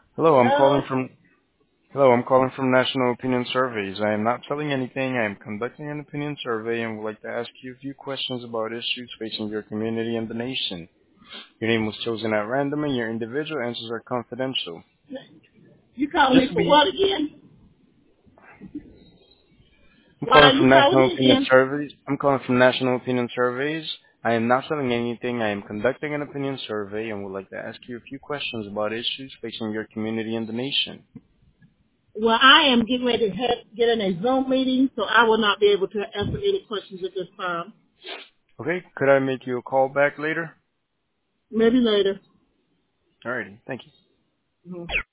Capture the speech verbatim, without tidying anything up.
Hello, I'm calling Hello? from Hello, I'm calling from National Opinion Surveys. I am not selling anything. I am conducting an opinion survey and would like to ask you a few questions about issues facing your community and the nation. Your name was chosen at random and your individual answers are confidential. You calling Just me to for be, what again? I'm Why calling are you from calling National me Opinion again? Surveys. I'm calling from National Opinion Surveys. I am not selling anything. I am conducting an opinion survey and would like to ask you a few questions about issues facing your community and the nation. Well, I am getting ready to have, get in a Zoom meeting, so I will not be able to answer any questions at this time. Okay, could I make you a call back later? Maybe later. Alrighty, thank you. Mhm.